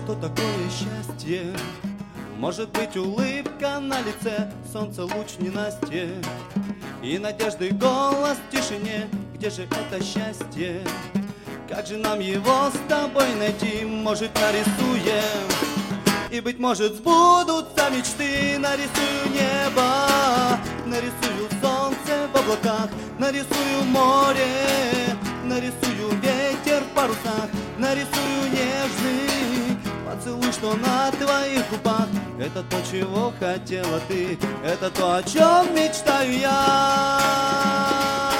Что такое счастье? Может быть, улыбка на лице, солнце луч ненастье и надежды голос в тишине. Где же это счастье? Как же нам его с тобой найти? Может, нарисуем, и, быть может, сбудутся мечты. Нарисую небо, нарисую солнце в облаках, нарисую море, нарисую ветер в парусах, нарисую нежный поцелуй, что на твоих губах. Это то, чего хотела ты, это то, о чем мечтаю я.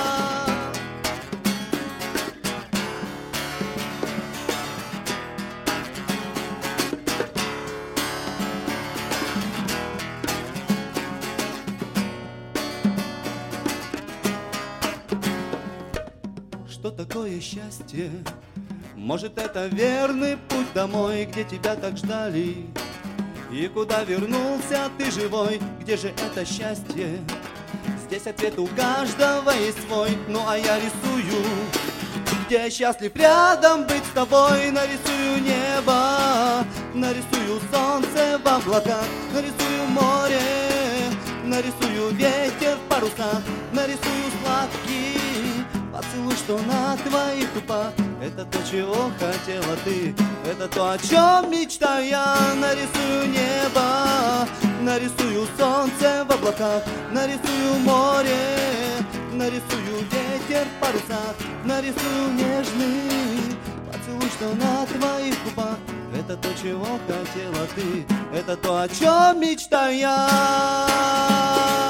Что такое счастье? Может, это верный путь домой, где тебя так ждали, и куда вернулся ты живой. Где же это счастье? Здесь ответ у каждого есть свой. Ну а я рисую, где счастлив рядом быть с тобой. Нарисую небо, нарисую солнце в облаках, нарисую море, нарисую ветер в парусах, нарисую сладкий поцелуй, что на твоих губах. Это то, чего хотела ты, это то, о чем мечтаю я. Нарисую небо, нарисую солнце в облаках, нарисую море, нарисую ветер в парусах, нарисую нежный поцелуй, что на твоих губах. Это то, чего хотела ты, это то, о чем мечтаю я.